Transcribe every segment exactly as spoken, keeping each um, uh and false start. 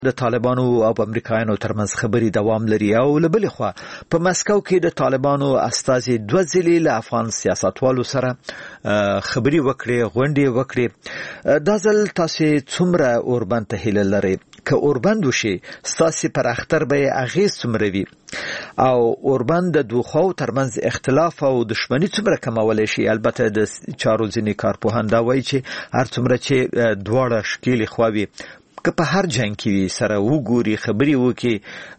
د طالبانو او امریکایانو ترمنځ خبري دوام لري او لبل خو په مسکو کې د طالبانو استازي دوه ځلې له افغان سیاستوالو سره خبري وکړي غونډې وکړي دا ځل تاسو څومره اوربند ته هیله لري که اوربند وشي تاسو پر اختر به اغیز څومره وي او اوربند د دوه خو ترمنځ اختلاف او دښمنی څومره کمول شي البته د چارو ځینی کارپوهان دا وایي چې هر څومره چې دواړه شکیل خووي که په هر جنگ کې سره وګوري خبري وکي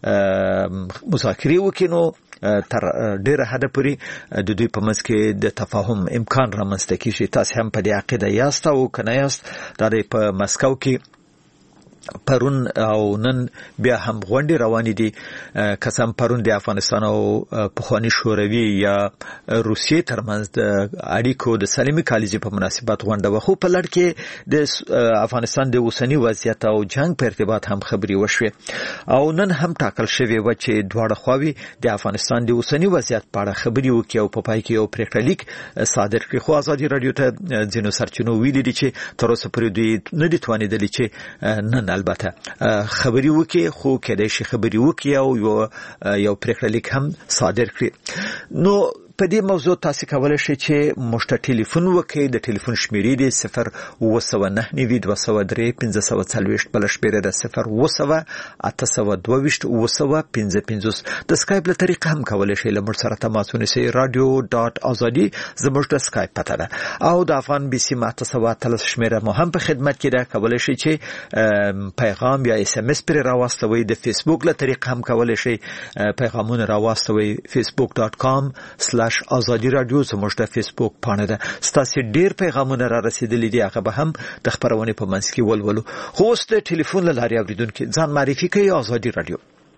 مذاکره وکي نو تر ډیره حد پورې د دوی په منځ کې د تفاهم امکان رامنځته کیږي تاسو هم په دې عقیده یاست او کنه یاست دا په مسکو کې پرون او نن بیا هم غونډې روانې دي قسم پرون د افغانستان او پخوانی شوروي یا روسیې ترمنځ د اړیکو د سلیمي کالیزي په مناسبت غونډه وخو په لړ کې د افغانستان د اوسنی وضعیت او جنگ په ارتباط هم خبري وشوه او نن هم ټاکل شوی و چې دواړه خواوي د افغانستان د اوسنی وضعیت په اړه خبري وکړي او په پای کې یو پریکړه لیک صادر کړي خو ازادي رادیو ته ځینو سرچینو ویلي دي چې تر اوسه پورې دوی نه دي توانیدلی چې نن البته خبري وکي خو کېدای شي خبري وکي او یو یو پریکړه لیک هم صادر کړي نو په دې موضوع تاسو کولای شئ چې مشت ټلیفون وکړئ د ټلیفون شمیرې دی صفر اوه سوه نهه نوي دوه سوه درې پنځه سوه څلوېښت بل شمیره ده صفر اوه سوه اته سوه دوه ویشت اوه سوه پنځه پنځوس د سکایپ له طریقې هم کولای شئ له موږ سره تماس ونیسئ رادیو ډاټ ازادي زموږ د سکایپ پته ده او د افغان بي سي اته سوه اتلس شمیره مو هم په خدمت کې ده کولای شئ چې پیغام یا اس ام اس پر راوستوي د فیسبوک له طریقې هم کولای شئ پیغامونه راوستوي facebook dot com ازادي رادیو زموږ د فیسبوک پاڼه ده ستاسو ډیر پیغامونه را رسیدلي دي هغه به هم د خبرونه په منځ کې ولولو خو اوس د ټلیفون له لارې اوریدونکو ځان معرفي کوي ازادي رادیو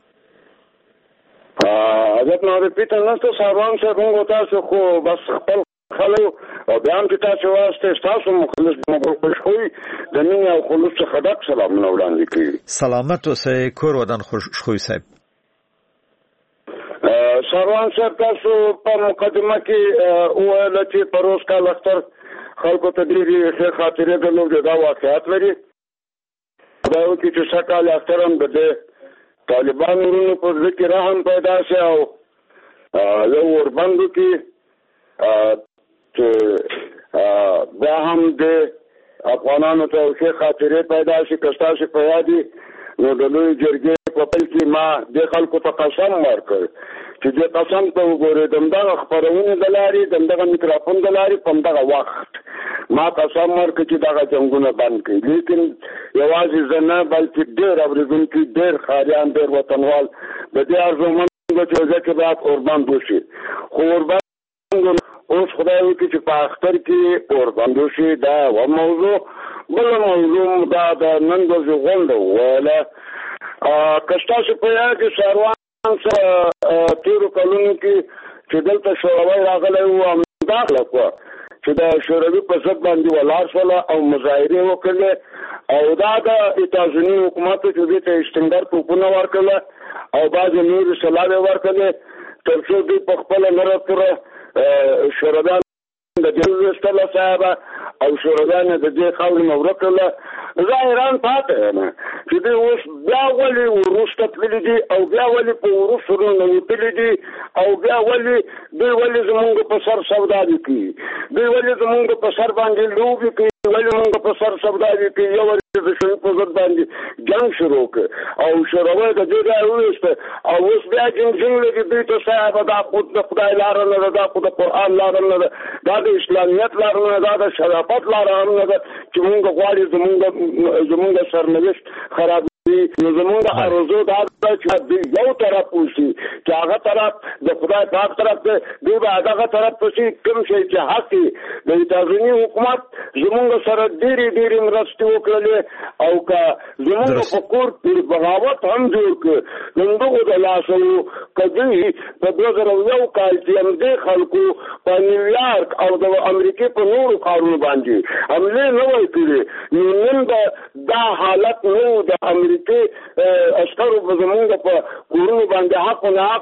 حضرت نو ریپیټ نه تاسو سلام څنګه تاسو خو بس خپل خلو او بیان کې تاسو واسطه تاسو مخلص مګر خوشوي د نن او خلوص خدای سلام نو وړاندې کوي سلامت اوسئ کور ودان خوشخوي صاحب سروان صاحب تاسو په مقدمه کې وویل چې پروس کال اختر خلکو ته ډېرې ښې خاطرې درلودې دا واقعیت لري دا یو چې سکال اختر هم د طالبانو ورونو په زړه کې رحم پیدا شي او یو وربندو کې چې بیا هم د افغانانو ته ښې خاطرې پیدا شي که ستاسو په یاد وي نو د لوی جرګې په پیل کې ما د خلکو ته قسم ورکړ چې د قسم ته وګورئ دغه خبرونه د لارې دغه میکروفون د لارې په دغه وخت ما قسم ورکړ چې دغه جنگونه بند کړي لیکن یوازې زه نه بلکې ډېر اورېدونکي ډېر ښاریان ډېر وطنوال د دې ارزومند چې ځکه باید اوربند وشي خو اوربند اوس خدای وکړي چې په اختر کې اوربند وشي دا یوه موضوع بله موضوع دا د نن ورځې غونډه وویله که ستاسو په یاد کې سروان سره تیرو کلونو کې چې دلته شوروي راغلی و همدا خلک وه چې د شوروي په ضد باندې ولاړ شوله او مظاهرې وکړلې او دا د اتحادیې حکومت چې دې ته استنګر توپونه ورکړله او بعضې نورې سلاوې ورکړلې تر څو دوی په خپله نره پوره شورویان د دې ویستله صاحبه او شورویان د دې خاورې نه ورکړله زه حیران پاتې یم چې دوی اوس بیا ولې وروسته تللي دي او بیا ولې په وروسته ننوتلي دي او بیا ولې دوی ولې زمونږ په سر سوداګري کوي دوی ولې زمونږ په سر باندې لوبې کوي ولې مونږ په سر سوداګري کوي یو ورځ د شوروي په ضد باندې جنګ شروع کړ او شوروي د دې ځای وویسته او اوس بیا جنګ جنګ لګي دوی ته صاحب دا خود د خدای لاره نه ده دا خو د قرآن لاره نه ده دا د اسلامیت لاره نه ده دا د شرافت لاره هم نه ده چې مونږ غواړي زمونږ زمونږ سرنوشت خراب نو زمونږ ارزو دا ده چې یو طرف وشي چې هغه طرف د خدای پاک طرف ته دوی به هغه طرف پسې کوم شی چې حق دی د اتحادیې حکومت زمونږ سره ډېرې ډېرې مرستې وکړلې او که زمونږ په کور کې بغاوت هم جوړ کړ نو دغو د لاسه وو که دوی په دوه زره یو کال کې همدې خلکو په نیویارک او د امریکې په نورو ښارونو باندې حملې نه وای کړې نو نن به دا حالت نه و د امریکې عسکرو به زمونږ په کورونو باندې حق و نحق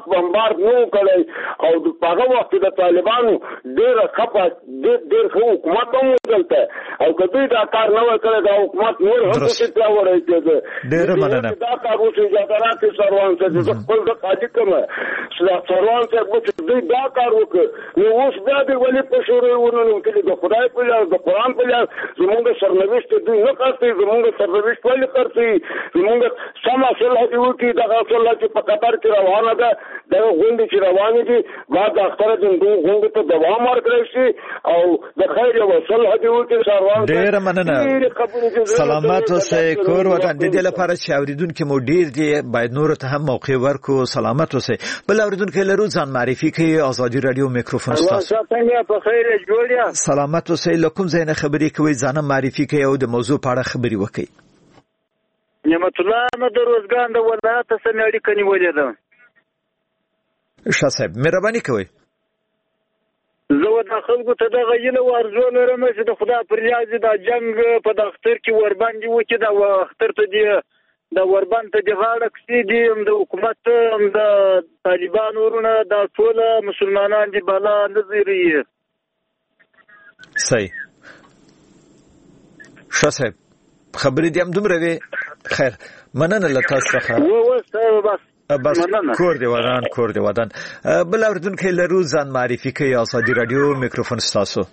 عراق بمبارد نو کړی او په هغه وخت د طالبانو ډېر خپه ډېر ښه حکومت هم دلته او که دوی دا کار نه وای کړی دا حکومت نور هم پسې پیاوړی کېده. ډېره مننه. دا کار اوس اجازه راکړي سروان صاحب زه خپل د قاضي کوم سروان صاحب چې دوی دا کار وکړ نو اوس بیا دوی ولې په شورای وننوتلي د خدای په لار د قرآن په لار زمونږ سرنوشت دوی نه خرڅوي زمونږ سرنوشت ولې خرڅوي زمونږ سمه صلح دې وکړي دغه صلح چې په قطر کې روانه ده دغه غونډې چې روانې دي بعد د اختره د دغو غونډو ته دوام ورکړی شي او د خیر یوه صلح دې وکړي سروان. ډېره مننه. سلامت اوسئ. کور ودان د دې لپاره چې اورېدونکي مو ډېر دي باید نورو ته هم موقع ورکړو. سلامت اوسئ. بل اورېدونکی لرو ځان معرفي کوي. ازادي راډیو میکروفون ستاسو. سلامت اوسئ. له کوم ځای نه خبرې کوئ ځان معرفي کوئ او د موضوع په اړه خبرې وکړئ. نعمت الله احمد روزګان د ولایت سمې اړیکه نیولې ده. ښه صاحب مهرباني کوئ. زه د خلکو ته دغه هیله او ارزو لرم چې د خدای پر یاد د جنگ په د اختر کې ورباندې وکړي د اختر ته دی د ورباند ته د غاړه کسي دي د حکومت د طالبانو ورونه د ټول مسلمانان دی بالا نظری. صحیح. ښه صاحب خبرې دې هم دومره وې. خیر مننه له تاسو څخه. بس بس کور دی ودان کور دی ودان. بل اوریدونکي لرو ځان معرفي کوي. ازادي راډیو میکروفون ستاسو.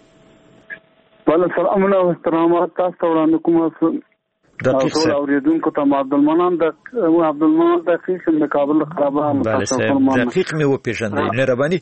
بل سلام علیکم او احترامات تاسو وړاندې کوم. دقیق ټول اوریدونکو ته عبدالمنان د عبدالمنان دقیق د کابل خرابه متاسفم دقیق مې وپېژندئ مهرباني.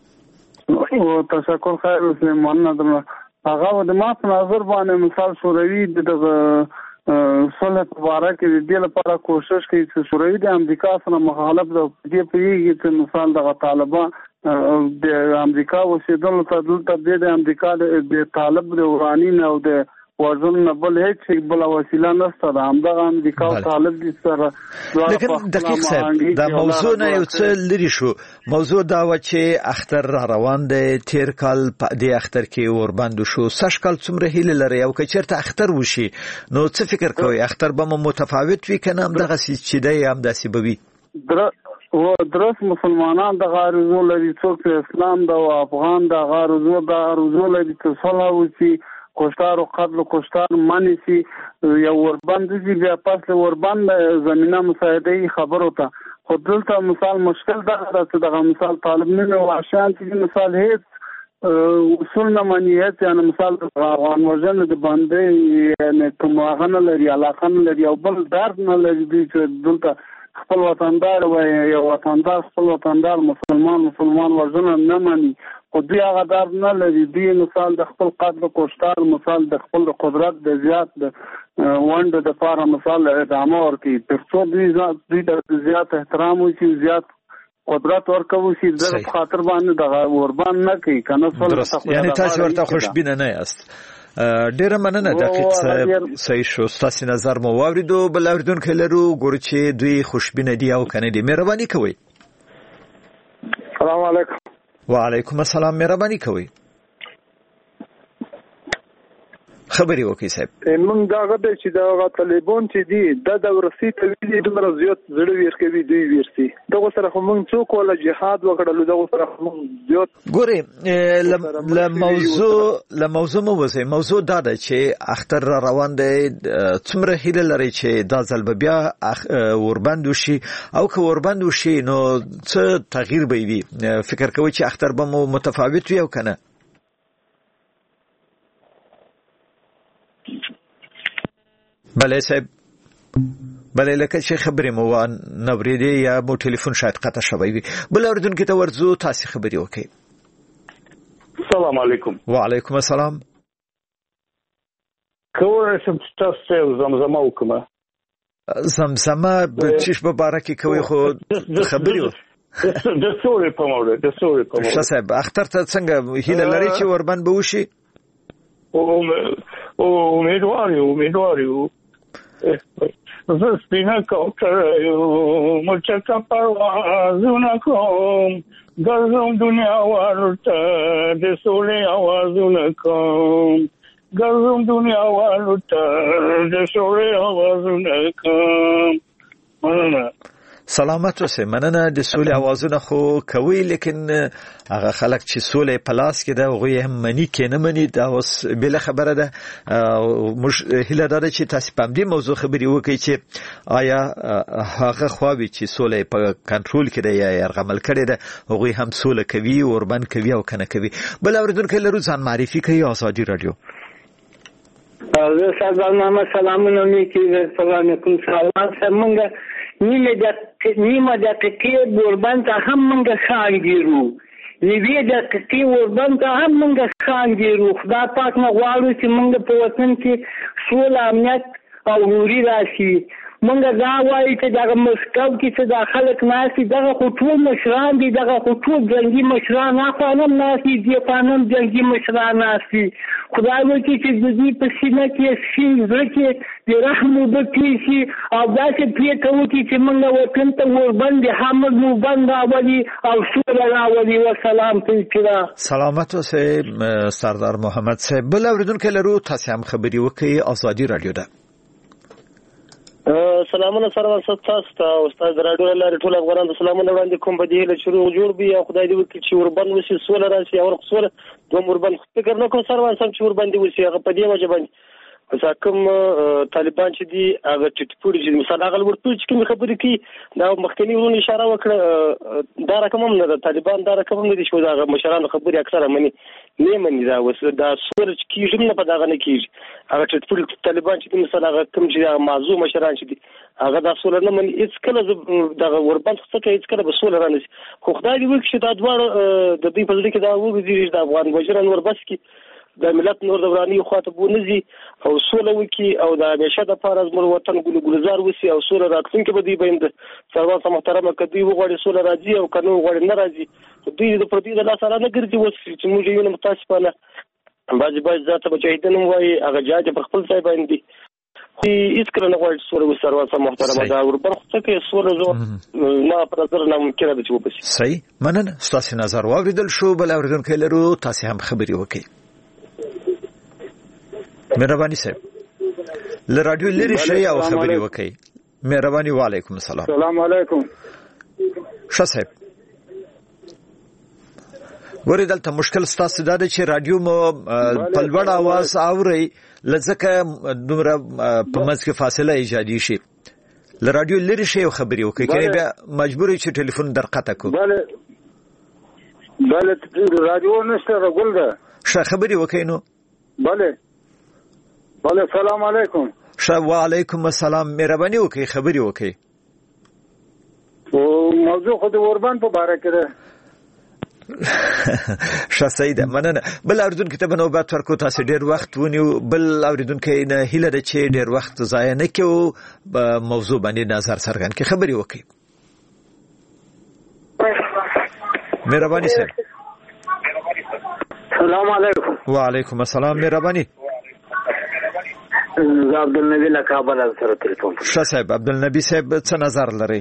او تشکر خیر اوسئ. مننه. هغه د ما په نظر باندې مثال شوروي د صلح په اړه کې د دې لپاره کوشش کوي چې شوروي د امریکا سره مخالف د دې پیږي چې مثال د طالبان د امریکا اوسېدل ته دلته د امریکا د طالب د ورانی نه او د وژن نه بل هیڅ بل وسیله نشته ده همدغه امریکا او طالب دي سره. لیکن دقیق صاحب دا موضوع نه یو څه لري شو. موضوع دا و چې اختر را روان دی. تیر کال په دې اختر کې ورباند شو. سږ کال څومره هیله لري او که چېرته اختر وشي نو څه فکر کوئ اختر به مو متفاوت وي که نه همدغسې چې دی همداسې به وي؟ و درست مسلمانان د غارزو لري څوک اسلام د افغان د غارزو د غارزو لري چې صلح وشي کشتار و قتل و کشتار منی سی یا وربند سی بیا پس وربند زمینه مساعده خبر ہوتا خود دلتا مثال مشکل دا چې دغه مثال طالب نه او عشان چې مثال هیڅ اصول نه مانی هیڅ یعنی مثال افغان وژن د باندې یعنی کوم غن لري علاقه لري او بل درد نه لري چې دلتا خپل وطندار و یا وطندار خپل وطندار مسلمان مسلمان وژن نه مانی خو دوی هغه درد نه لري. دوی مثال د خپل قتل و کشتار مثال د خپل قدرت د زیات د ونډه د لپاره مثال ادامه ورکړي تر څو دوی دوی د زیات احترام وشي زیات قدرت ورکوي شي د خاطر باندې د وربان نه کوي کنه څه یعنی تاسو ورته خوشبینه نه یاست. ډیره مننه دقیق صاحب صحیح شو. تاسو نظر مو واوریدو. بل اوریدونکو لرو ګورو چې دوی خوشبینه دي او کنه دي. مهرباني کوئ. السلام علیکم. وعلیکم السلام. مهرباني کوئ. خبري وکي صاحب. موږ دا غته چې دا طالبان چې دي د دورسي تویدي د مرزيات زړه ویر کوي دوی ورسي دغه سره موږ څوک ولا جهاد وکړلو دغه سره موږ زیات ګوري ل موضوع ل موضوع مو وځي. موضوع دا ده چې اختر را روان دی څومره هیله لري چې دا ځل بیا وربند وشي او که وربند وشي نو څه تغییر به وي. فکر کوي چې اختر به مو متفاوت وي او کنه؟ بله صاحب بله لکه چې خبرې مو نوریدې یا مو ټلیفون شاید قطع شوی وي. بل اوریدونکي ته ورځو تاسو خبرې وکړئ. السلام علیکم. وعلیکم السلام. کوم څه تاسو زمزمه وکړه؟ زمزمه د چیش په باره کې کوي خو خبرې و د سوري په موړ د سوري په موړ. ښه صاحب اختر ته څنګه هیله لري چې وربند به وشي؟ او امیدوار یو امیدوار یو زه سپینه کوتره یو مچکه پروازونه کوم ګرځم دنیا والوته د سولې اوازونه کوم ګرځم دنیا والوته د سولې اوازونه کوم. مننه. سلامت اوسئ. مننه. د سولې اوازونه خو کوي لیکن هغه خلک چې سولې په لاس کې ده هغوی هم مني کې نه مني دا اوس بله خبره ده. موږ هیله ده چې تاسو په همدې موضوع خبرې وکړئ چې آیا هغه خواوې چې سولې په کنټرول کې ده یا یرغمل کړې ده هغوی هم سوله کوي اوربند کوي او کنه کوي. بل اوریدونکی لرو ځان معرفي کوي. آزادي رادیو. زه سردار محمد سلامونه میکی سلام علیکم سلام سمنګ نیمه د نیمه دقیقې اوربند ته هم منګه خانګیرو نیوی دقیقې اوربند ته هم منګه خانګیرو. خدای پاک نه غواړو چې منګه په وطن کې سوله امنیت او نوري راشي. منګه دا وایي چې دغه مسکو کې چې د خلک ناسي دغه خو ټول مشران دي دغه خو ټول جنگي مشران نه خانم ناسي دي خانم جنگي مشران ناسي. خدای وکړي چې د دې په سینه کې شي زړه کې د رحم وبکړي شي او داسې پرې کوي چې موږ وطن ته وربند حمد مو بند راولي او سوله راولي. وسلام ته سلامت اوسئ سردار محمد صاحب. بل اوریدونکی لرو تاسو هم خبري وکړئ. آزادي رادیو ده. سلامونه سره تاسو ته استاد رادیو لاره ټول افغانان سلامونه وړاندې کوم. په دې له شروع جوړ بي او خدای دې وکړي چې وربند وسی سوله راشي او سوله دوه وربند فکر نه کوم سره سم چې وربند وسی هغه په دې وجه باندې پس کوم طالبان چې دي هغه ټټپوري چې مثلا هغه ورته چې کوم خبرې کوي دا مخکنی ورونه اشاره وکړه دا رقم هم نه د طالبان دا رقم نه دي شو دا مشرانو خبرې اکثره مني نه مني دا وس دا سور چې کیږي نه په داغه نه کیږي هغه ټټپوري طالبان چې مثلا هغه کوم چې موضوع مشران چې دي هغه دا سول نه مني هیڅ کله دا وربند څه کوي هیڅ کله به سول رانه خو خدای دې وکړي دا دوه د دې په ځای کې دا وګوري د افغان بشران وربس کې د ملت نور دوراني خواته بونزي او سوله وکي او د همیشه د پاره زموږ وطن ګل ګلزار وسی او سوله راتلونکي به دی بند سرواسه محترمه کدی وغوړي سوله راځي او کنه وغوړي نه راځي دوی د پردي د لاس سره نه ګرځي وس چې موږ یو نه متاسفانه باج باج ذات مجاهدین وای هغه جاج په خپل ځای باندې هیڅ کله نه غواړي سوله سرواسه محترمه دا وربر خو ته سوله زو نه پر نظر نه ممکن ده چې وبسي. صحیح. مننه. تاسو نظر واوریدل شو. بل اوریدونکو لرو تاسو هم خبري وکړئ. مهرباني صاحب له رادیو لري شي او خبري وکړئ. مهرباني. وعلیکم السلام. السلام علیکم. ښه صاحب ورې دلته مشکل ستاسو دا دی چې رادیو مو په لوړ اواز اوري لځکه دومره په منځ کې فاصله ایجادي شي. له رادیو لري شي او خبري وکړئ کنه بیا مجبور یې چې ټلیفون درقطه کو. بله بله رادیو نشته رګول ده. ښه خبري وکړئ نو. بله بله. السلام علیکم. ښه وعلیکم السلام. مهرباني وکړئ خبري وکړئ. او موضوع خو د اوربند په اړه کې ده. ښه صحیح ده. مننه. بل اوریدونکو ته به نوبت ورکو. تاسو ډیر وخت ونیو. بل اوریدونکو نه هیله ده چې ډیر وخت ضایع نه کړو په موضوع باندې نظر څرګند کړي خبري وکړي. مهرباني صاحب. السلام علیکم. وعلیکم السلام. مهرباني. زه عبدالنبی له کابل سره تلیفون. ښه صاحب عبدالنبی صاحب څه نظر لري؟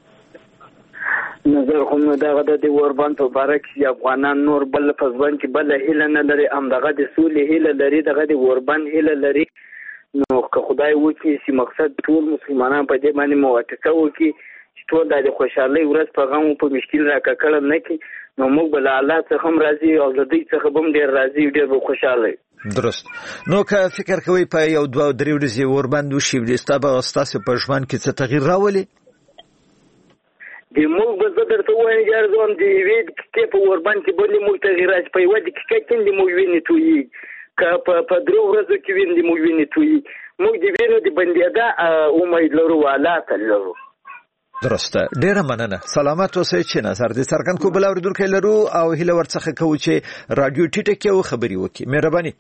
نظر خو نو دغه د اوربند په اړه کې افغانان نور بل په ځوان کې بل هیله نه لري هم دغه د سولې هیله لري دغه د اوربند هیله لري. نو که خدای وکړي چې مقصد ټول مسلمانان په دې باندې موافقه وکړي چې ټول د خوشحالۍ ورځ په غم او په مشکل راکړل نه کی نو موږ بل الله څخه هم راضي او د دې څخه هم ډیر راضي ډیر به خوشاله. درست. نو که فکر کوي په یو دوه درې ورځې اوربند وشي د ستاسو استاسو په ژوند کې څه تغییر راولي؟ د موږ به زه درته وایم جارځوم د یوې دقیقې په اوربند کې بلې موږ تغیرات په یوه دقیقه کې د موږ وینې تویي که په درو ورځو کې وینې د موږ وینې تویي موږ د وینو د بندېدا امید لرو حالات لرو. درسته. ډیره مننه. سلامت اوسئ. چې نظر دې څرګند کو. بل اوریدونکو لرو او هیله ورڅخه کوو چې رادیو ټیټه کې او خبري وکړي. مهرباني.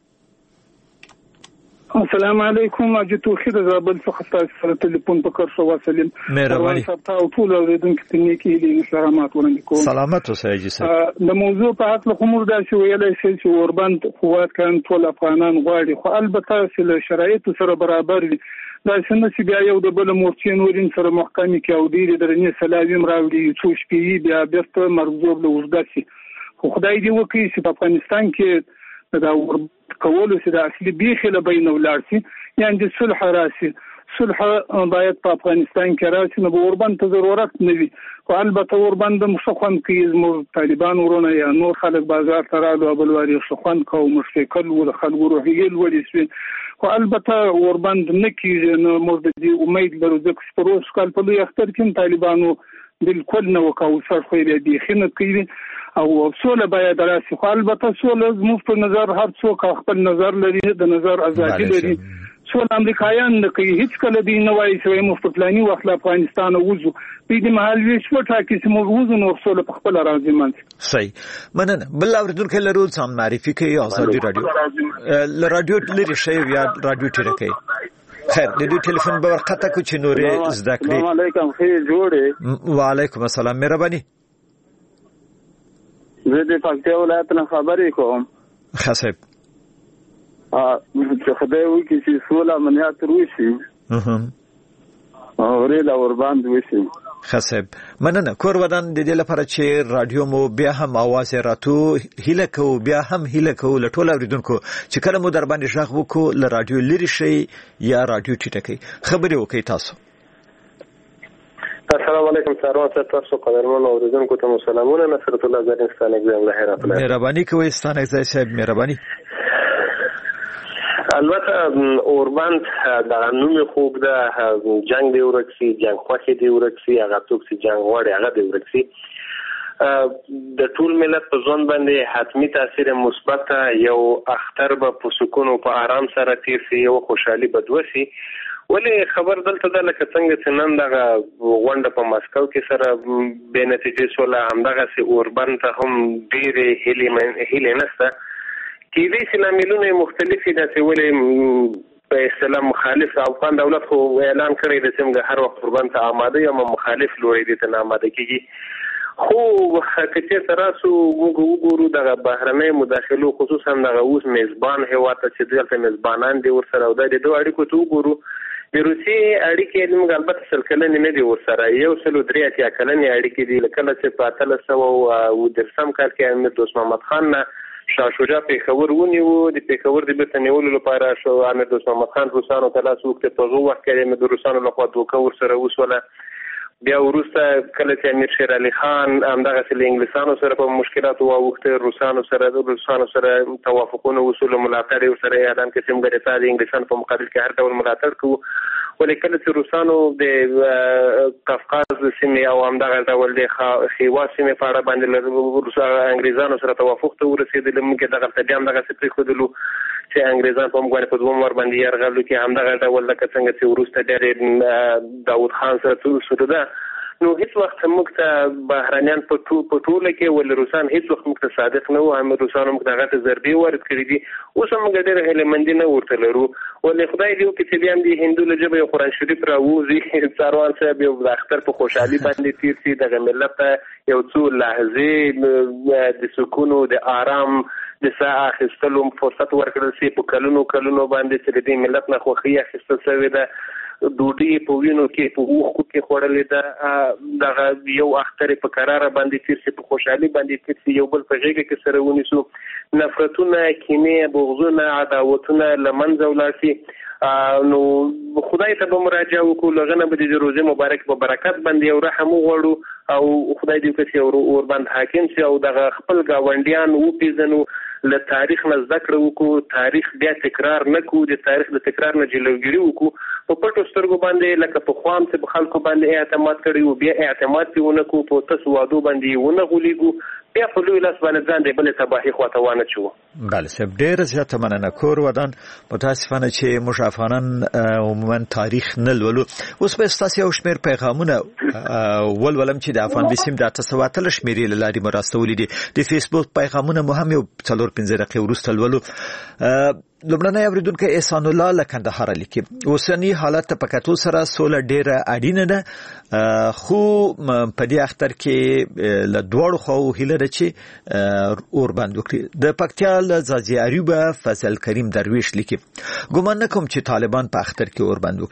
السلام علیکم. اجي توخید زابل څخه تاسو سره ټلیفون په کار شو وسلم. مهرباني. تاسو ټول اوریدونکو ته نیکی دي سلامات وړاندې کوم. سلامت اوسئ جی صاحب. د موضوع په اړه کومور دا شو ویلای شي چې اوربند قوت کان ټول افغانان غواړي خو البته چې شرایط سره برابر دي. دا څنګه چې بیا یو د بل مورچین ورین سره محکمې کې او ډیره درنې سلاویم راوړي څو شپې بیا بیرته مرغوب له وژداسي. خو خدای دې وکړي چې په افغانستان کې دا کولو چې د اصلي بیخي له بین ولارسي یعنی د صلح راسي صلح باید په افغانستان کې راشي، نو اوربند ته ضرورت نه وي. خو البته اوربند مشخون کې زموږ طالبان ورونه یا نور خلک بازار ته راغلو او بلواري شخون کو مشکل ول خلکو روحي لوړې شوي. خو البته اوربند نه کیږي، نو موږ د دې امید لرو چې پروس کال په لوی اختر کې طالبانو بالکل نه وکاو سر خو یې دې خنه کوي او سوله باید راشي. خو البته سوله زموږ په نظر هر څوک خپل نظر لري، د نظر ازادي لري. سوله امریکایان نه کوي، هیڅ کله دی نه وایي چې موږ په پلاني وخت له افغانستان وځو. په دې محل ویش وټا کې چې موږ وځو نو سوله په خپل راځي من. صحیح مننه. بل اوریدونکو لرو ځان معرفي کوي آزادي رادیو ل رادیو لري شی یا رادیو ټیره کوي. خیر د دې ټلیفون به ورقته کو چې نورې زده کړې. السلام علیکم، خیر جوړې. وعلیکم السلام، مهرباني. زه د پکتیا ولایت نه خبرې کوم. خاصه چې خدای وکړي چې سوله امنیت وشي او ریل اوربند وشي. خصب مننه. کور ودان د دې لپاره چې رادیو مو بیا هم आवाज راتو هله کو بیا هم هله کو لټول اوریدونکو چې کله مو در باندې ژغ وکړو ل رادیو لری شي یا رادیو ټیټکی خبرې وکي تاسو. السلام علیکم سروان تاسو قدرمن اوریدونکو ته سلامونه. نصرت الله زرینستان اگزام له هرات. مهرباني کوي ستانه ځای صاحب، مهرباني. البته اوربند د نوم خوب ده، جنگ دی ورکسي، جنگ خوخي دی ورکسي، هغه څوک چې جنگ غواړي هغه دی ورکسي. د ټول ملت په ځون باندې حتمی تاثیر مثبت یو اختر به په سکون او په آرام سره تیر شي، یو خوشحالي بدوسي. ولې خبر دلته د لکه څنګه چې نن دغه غونډه په مسکو کې سره به نتیجې سوله همدغه سي اوربند ته هم ډېرې هیلې هیلې نشته. کېدای شي لاملونه مختلفې دي چې ولې په اصطلاح مخالف افغان دولت خو اعلان کړی دی چې موږ هر وخت اوربند ته آماده یو، مخالف لوري دي ته نه آماده کېږي. خو که سره سو موږ وګورو د بهرنۍ مداخلو خصوصا د اوس میزبان هیواد ته چې دلته میزبانان دي ورسره او د دوه اړیکو ته وګورو. د روسیې اړیکې موږ البته سل کلنې نه دي ورسره، یو سل درې اتیا کلنې اړیکې دي. لکه چې په اتلس سوه او درسم کال کې امیر دوست محمد خان نه شاه شجاع پیښور ونیو. د پیښور د بیرته نیولو لپاره شو امیر دوست محمد خان روسانو ته لاس وکړ. په هغه وخت کې د روسانو لخوا دوکه ورسره وسوله. بیا وروسته کله چې امیر شیر علي خان همدغه سل انګلیسانو سره په مشکلاتو واوښته، روسانو سره د روسانو سره توافقونه وصول ملاتړ ورسره اعلان کړ چې موږ د انګلیسانو په مقابل کې هر ډول ملاتړ کوو. ولې کله چې روسانو د قفقاز سیمې او همدغه ډول د خیوا سیمې په اړه باندې روسانو انګلیسانو سره توافق ته ورسېدل، موږ دغه ته هم دغه څه پرېښودلو چې انګلیسان په موږ په دوه ور باندې یرغل وکړي. همدغه ډول لکه څنګه چې وروسته ډېر داود خان سره سوده. نو هیڅ وخت موږ ته بهرانيان په ټوله کې ول روسان هیڅ وخت موږ ته صادق نه وو. هم روسان موږ دغه ته ضربې ورکړې کړې دي. اوس موږ ډېر هلمندي نه ورته لرو. ولې خدای دې وکړي چې بیا هم د هندو له ژبې یو قرآن شریف راوځي، څاروان صاحب یو د اختر په خوشحالي باندې تیر شي، دغه ملت ته یو څو لحظې د سکون او د آرام د ساه اخیستلو فرصت ورکړل شي. په کلونو کلونو باندې چې د ملت نه خوښي اخیستل شوې ده، ډوډۍ په وینو کې په اوښکو کې خوړلې ده، دغه یو اختر په قراره باندې تیر شي، په خوشحالي باندې تیر شي، یو بل په غېږه کې سره ونیسو، نفرتونه، کینې، بغضونه، عداوتونه له منځه ولاړ شي. نو خدای ته به مراجعه وکړو، له هغه نه به د روژې مبارک په برکت باندې یو رحم وغواړو او خدای دې وکړي چې یو اوربند حاکم شي او دغه خپل ګاونډیان وپېژنو، له تاریخ نه زده کړه وکړو، تاریخ بیا تکرار نه کړو، د تاریخ د تکرار نه جلوګیري وکړو. په پټو سترګو باندې لکه په خوام چې په خلکو باندې اعتماد کړی وو، بیا اعتماد پې ونه کړو، په تاسو وعدو باندې ونه غولېږو، بیا په لوی لاس باندې ځان د بلې تباهي خواته وانه چوو. بله صاحب، ډېره زیاته مننه. کور ودان متاسفانه چې موږ افغانان عموما تاریخ نه لولو. اوس به ستاسې یو شمېر پیغامونه ولولم چې د افغان بیسیم د اته سوه اتلس شمېرې له لارې مو راستولي دي. د فیسبوک پیغامونه مو هم یو څلور پنځه دقیقې وروسته لولو. لومړنی اورېدونکی احسان الله له کندهاره لیکي، اوسني حالت ته په کتو سره سوله ډېره اړینه ده، خو په دې اختر کې له دواړو خواو هیله ده چې اوربند وکړي. د پکتیا له ځاځي اریوبه فضل کریم درویش لیکي، ګمان نه کوم چې طالبان په اختر کې اوربند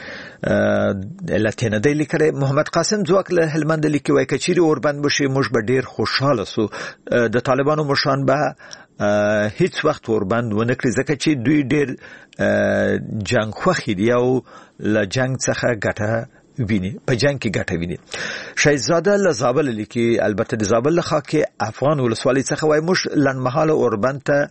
وکړي. علت نه دی لیکلی. محمد قاسم ځواک له هلمند لیکي، وایي که چیرې اوربند وشي موږ به ډېر خوشحاله سو. د طالبانو مشران به هیڅ وخت اوربند ونه کړي ځکه چې دوی ډېر جنگ خوښي دي او له جنگ څخه ګټه ویني په جنگ کې ګټه ویني. شهزاده له زابل لیکي البته د زابل له خاک افغان ولسوالۍ څخه وای موږ لنډمهاله اوربند ته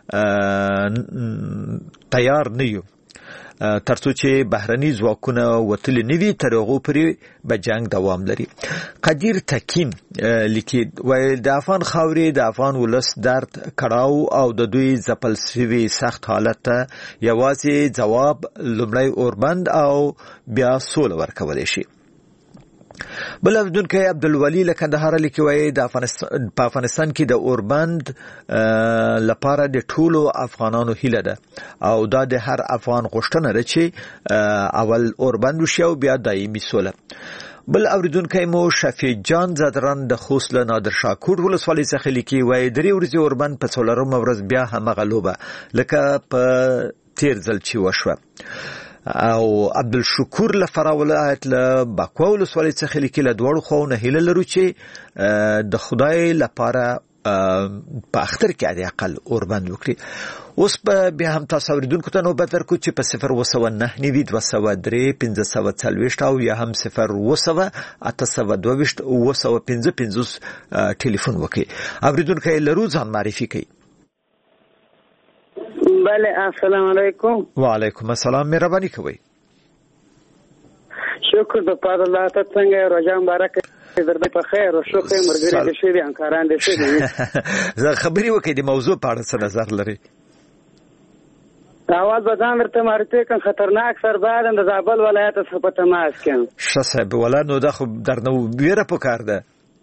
تیار نه یو ترڅو چې بهرني ځواکونه وتلي نه وي تر هغو پورې به جنگ دوام لري. قدیر تکین لیکي وای د افغان خاورې د افغان ولس درد کړاو او د دوی ځپل شوي سخت حالت ته یوازې ځواب لومړی اوربند او بیا سوله ورکولی شي. بل اوریدونکی عبدالولي له کندهار لیکي وایي د افغانستان په افغانستان کې د اوربند لپاره د ټولو افغانانو هیله ده او دا د هر افغان غوښتنه ده چې اول اوربند وشي او بیا دایمي سوله. بل اوریدونکی مو شفیع جان زدران د خوست له نادرشاه کوټ ولسوالۍ څخه لیکي وایي درې ورځې اوربند په څلورمه ورځ بیا همغه لوبه لکه په تیر ځل چې وشوه. او عبدالشکور له فراه ولایت له باکوه ولسوالۍ څخه لیکي له دواړو خواوو نه هیله لرو چې د خدای لپاره په اختر کې د اقل اوربند وکړي. اوس به بیا هم تاسو اوریدونکو ته نوبت درکړو چې په صفر اوه سوه نهه نوي دوه سوه درې پنځه سوه څلوېښت او یا هم صفر اوه سوه اته سوه دوه ویشت اوه سوه پنځه پنځوس ټلیفون وکړي. اوریدونکی لرو ځان معرفي کوي. بله السلام علیکم. وعلیکم السلام. مهرباني کوئ. شکر د پاره الله ته څنګه روزه مبارک درته په خیر او شکر مرګري دې شي انکاران دې شي. زه خبري وکړې د موضوع په اړه څه نظر لري؟ اول بزان ورته معرفي کړم خطرناک سربار د زابل ولایت څخه په تماس کې. ښه صاحب ولا نو دا خو درنه ویره پکار ده.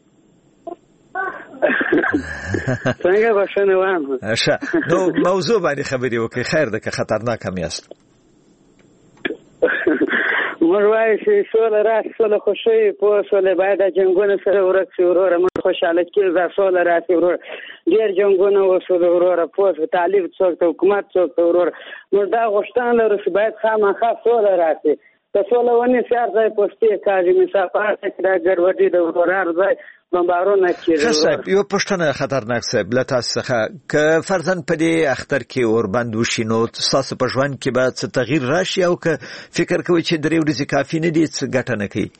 څنګه بښنه وایم. ښه نو موضوع باندې خبري وکړئ خیر ده که خطرناک هم یاست. موږ وایو چې سوله راشي سوله خوښوي پوه سوله باید د جنګونو سره ورک شي وروره موږ خوشحاله کېږو سوله راشي وروره ډېر جنګونه وسوله وروره پوه شو طالب څوک ته حکومت څوک ته وروره موږ دا غوښتنه لرو چې باید خامخا سوله راشي که سوله ونیسي هر ځای پوستې کاږي مسافات کې دا ګډوډي د وروره هر ځای بمبارونه کېږي. ښه صاحب یو پوښتنه خطرناک صاحب له تاسو څخه که فرضاً په دې اختر کې اوربند وشي نو ستاسو په ژوند کې به څه تغییر راشي او که فکر کوئ چې درې ورځې کافي نه دي څه ګټه نه کوي؟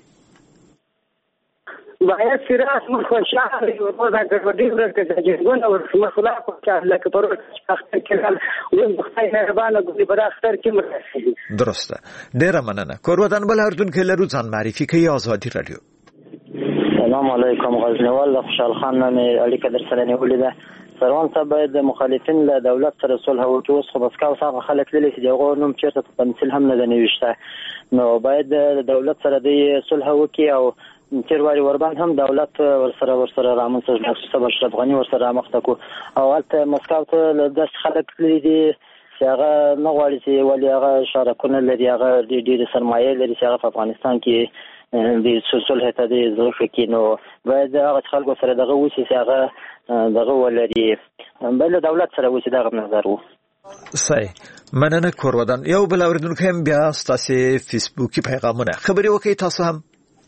باید سراس موږ خوشحاله یو دا ګډوډي ورځ کې چې جنګونه ورسمه خلا خوشحاله لکه پر اختر کې ول خدای مهربانه ګوري په اختر کې مرسته. درسته ډیره مننه. کورودان بل اردوونکی لرو ځان معرفي کوي. آزادي رادیو. السلام علیکم. غزنیوال خوشحال خان مې اړیکه در سره نیولې ده. سروان صاحب باید د مخالفین له دولت سره صلح وکړي. اوس خو بس کاو صاحب خلک للی چې دغه نوم چیرته په تمثيل هم نه نوښته نو باید د دولت سره د صلح وکړي او تیرواري وربان هم دولت ورسره ورسره رامنځته شو اشرف غنی ورسره مخته کو او البته مسکو ته د خلک لري چې هغه نه غواړي چې ولی هغه شارکونه لري هغه ډېر سرمایه لري چې هغه په افغانستان کې د صلح ته د ځوخه کې نو باید هغه خلکو سره دغه وسی چې هغه دغه ولري بل دولت سره وسی دغه نظر وو. صحیح مننه. کورودان یو بل اوریدونکو هم بیا ستاسو فیسبوکي پیغامونه خبري وکي تاسو هم.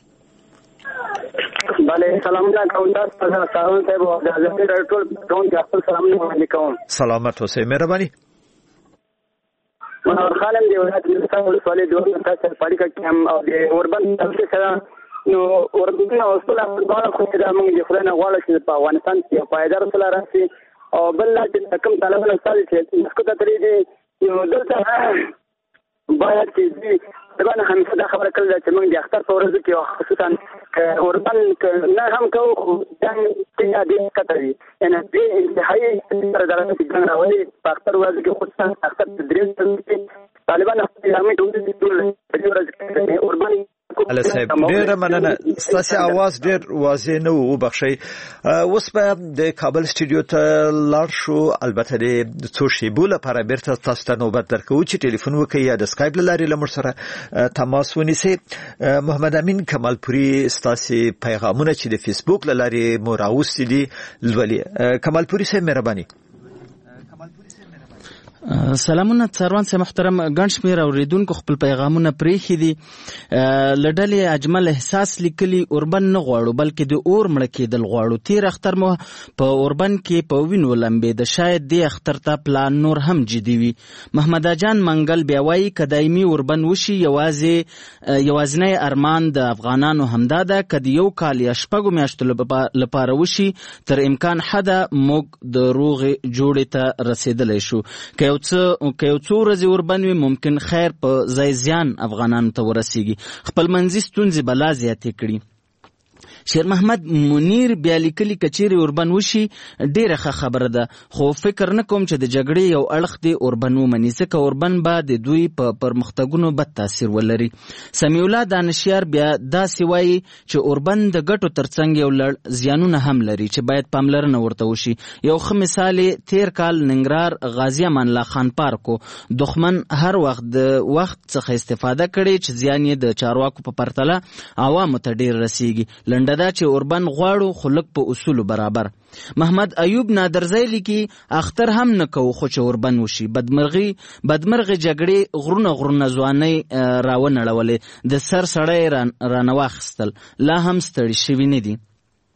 بله سلام علیکم تاسو ته سلام ته وو د زموږ ټول ټول کې خپل سلام علیکم. سلامت اوسئ. مهرباني. منور خالم دی ولایت د ولسوالۍ دوه تاسو پالیکا کې هم او د اوربند تاسو سره نو اوربند او اصله په خو دا موږ د خلانه غواړو چې په افغانستان کې پایدار سره راشي او بل چې کوم طالبان استاد چې مسکو ته ترې دي نو دلته باید چې دغه همیشه دا خبره کړل چې موږ د اختر په ورځ کې خصوصا اوربند نه هم کوو دا چې دې کتري ان دې انتهایی تر درجه کې څنګه راوړي په اختر ورځ کې خصوصا اختر درې طالبان هم ټول دې ټول په ورځ کې اوربند الله صاحب ډیر مننه. ستاسو आवाज ډیر واضح نه وو بخښي. اوس په د کابل سټوډیو ته لاړ شو. البته د څو شیبو لپاره بیرته تاسو ته نوبت درکو چې ټلیفون وکړئ یا د سکایپ لارې لمر سره تماس ونیسئ. محمد امین کمالپوري ستاسو پیغامونه چې د فیسبوک لارې مو راوستي دي لولي. کمالپوري سه مهرباني. سلامونه څاروان سه محترم ګڼ شمېر اوریدونکو خپل پیغامونه پرېښي دي. له ډلې اجمل احساس لیکلي اوربن نه غواړو بلکې د اور مړه کېدل غواړو. تېر اختر مو په اوربن کې په وینو لمبېده، شاید دې اختر ته پلان نور هم جدي وي. محمد جان منګل بیا وایي که دایمي اوربن وشي یوازې یوازینی ارمان د افغانانو همدا ده، که د یو کال یا شپږو میاشتو لپاره وشي تر امکان حده موږ د روغې جوړې ته رسېدلی شو. که یو څو ورځې اوربن وي ممکن خیر په ځای زیان افغانانو ته ورسیږي. خپل منځي ستونزې به لا زیاتې کړي. شیر محمد منیر بیا لیکلي که چیرې اوربن وشي ډېره ښه خبره ده، خو فکر نه کوم چې د جګړې یو اړخ دې اوربن ومني، ځکه اوربن به د دوی په پرمختګونو بد تاثیر ولري. سمیع الله دانشیار بیا داسې وایي چې اوربن د ګټو ترڅنګ یو لړ زیانونه هم لري چې باید پاملرنه ورته وشي. یو ښه مثال یې تیر کال ننګرهار غازي امان الله خان پارک و. دښمن هر وخت د وخت څخه استفاده کړې چې زیان یې د چارواکو په پرتله عوامو ته ډېر رسیږي. لنډه دا چې اوربن غواړو خو لږ په اصولو برابر. محمد ایوب نادرزی لیکي اختر هم نه کوو خو چې اوربن وشي. بدمرغي بدمرغي جګړې غرونه غرونه ځوانۍ راونړولې، د سر سړی رانه واخیستل، لا هم ستړي شوي نه دي.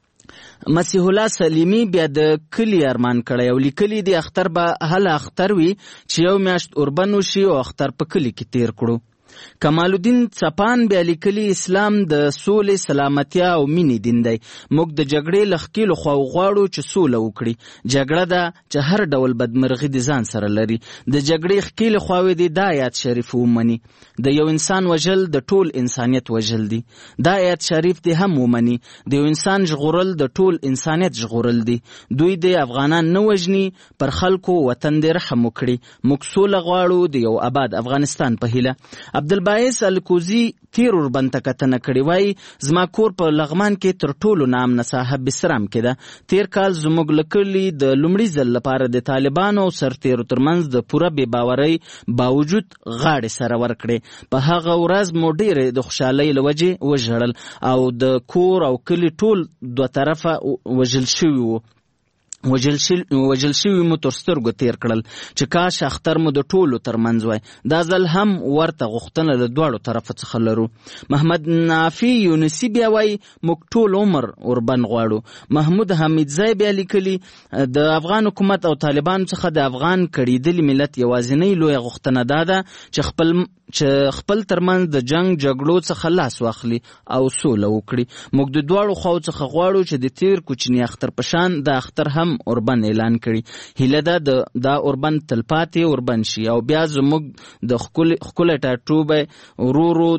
مسیح الله سلیمی بیا د کلی ارمان کړی او لیکلی دی اختر به هله اختر وي چې یو میاشت اوربن وشي او اختر په کلی کې تیر کړو. کمال الدین څپان بیا لیکلي اسلام د سولې، سلامتیا او مینې دین دی. موږ د جګړې له ښکېلو خواو غواړو چې سوله وکړي. جګړه ده چې هر ډول بدمرغي د ځان سره لري. د جګړې ښکېلې خواوې دې دا آیات شریف ومني، د یو انسان وژل د ټول انسانیت وژل دي. دا آیات شریف دې هم ومني، د یو انسان ژغورل د ټول انسانیت ژغورل دي. دوی دې افغانان نه وژني، پر خلکو وطن دې رحم وکړي. موږ سوله غواړو د یو آباد افغانستان په هیله. عبدالباعث الکوزي تیر اوربن ته کتنه کړې، وایي زما کور په لغمان کې تر ټولو نامنه ساحه بسرام کې ده. تیر کال زموږ له کلي د لومړي ځل لپاره د طالبانو او سرتیرو ترمنځ د پوره بې باورۍ باوجود غاړې سره ورکړې. په هغه ورځ مو ډېرې د خوشحالۍ له وجې وژړل او د کور او کلي ټول دوه طرفه وژل شوي وو. وجل شوي مو تر سترګو تیر کړل چې کاش اختر مو د ټولو ترمنځ وای. دا ځل هم ورته غوښتنه له دواړو طرفه څخه لرو. محمد نافي یونسي بیا وایي موږ ټول عمر اوربن غواړو. محمود حمیدزی بیا لیکلي د افغان حکومت او طالبانو څخه د افغان کړېدلي ملت یوازینۍ لویه غوښتنه دا ده چې خپل چې خپل ترمنځ د جنگ جګړو څخه لاس واخلي او سوله وکړي. موږ د دواړو خواو څخه غواړو چې د تیر کوچني اختر په شان د اختر هم اوربن اعلان کړي. هیله ده دا اوربن تلپاتې اوربن شي او بیا زموږ د ښکلی ټاټوبی ورورو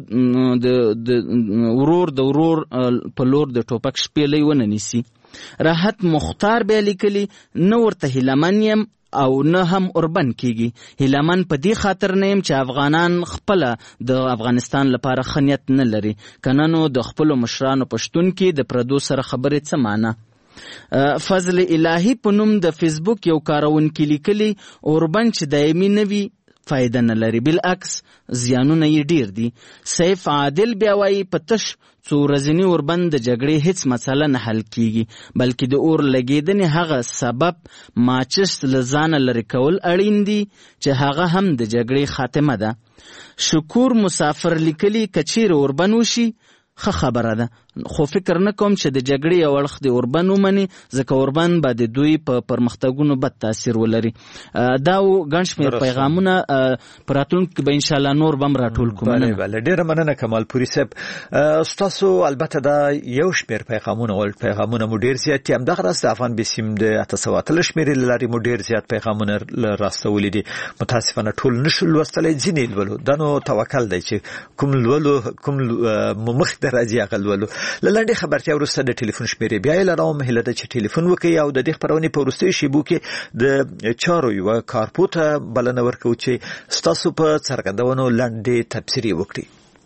د ورور د ورور په لور د ټوپک شپېلۍ ونه نیسي. راحت مختار بیا لیکلي نه ورته هیلهمن یم او نه هم اوربن کیږي. هیلهمن په دې خاطر نه یم چې افغانان خپله د افغانستان لپاره ښه نیت نه لري، که نه نو د خپلو مشرانو په شتون کې د پردو سره خبرې څه معنی. فضل الهی په نوم د فیسبوک یو کارونکي لیکلي اوربن چې دایمي نه وي فایده نه لري، بالعکس زیانونه یې ډیر دي. سیف عادل بیا وایي په تش څو ورځني اوربن د جګړې هیڅ مسله نه حل کیږي، بلکې د اور لګېدنې هغه سبب ماچس له ځانه لرې کول اړین دي چې هغه هم د جګړې خاتمه ده. شکور مسافر لیکلي که چیرې اوربن وشي ښه خبره ده، خو فکر نه کوم چې د جګړې یو اړخ د اوربن ومني، ځکه اوربن به د دوی په پرمختګونو بد تاثیر ولري. دا ګڼ شمېر پیغامونه په راتلونکي کې به انشاءالله نور به هم راټول کړو. بله ډېره مننه کمال پوري صاحب. ستاسو البته دا یو شمېر پیغامونه ول پیغامونه مو ډېر زیات دي، همدغه راز د افغان بسیم د اته سوه اتلس شمېرې له لارې مو ډېر زیات پیغامونه راستولي دي. متاسفانه ټول نشو لوستلی، ځینې لولو. دا نو توکل دی چې کوم لولو کوم مو مخ ته راځي هغه لولو. له لنډې خبرتیا وروسته د ټلیفون شمېرې بیا یې لرم، هیله ده چې ټلیفون وکړئ او د دې خپرونې په وروستیو شیبو کې د چارو یوه کارپو ته بلنه ورکوو چې ستاسو په څرګندونو لنډې تبصرې وکړي.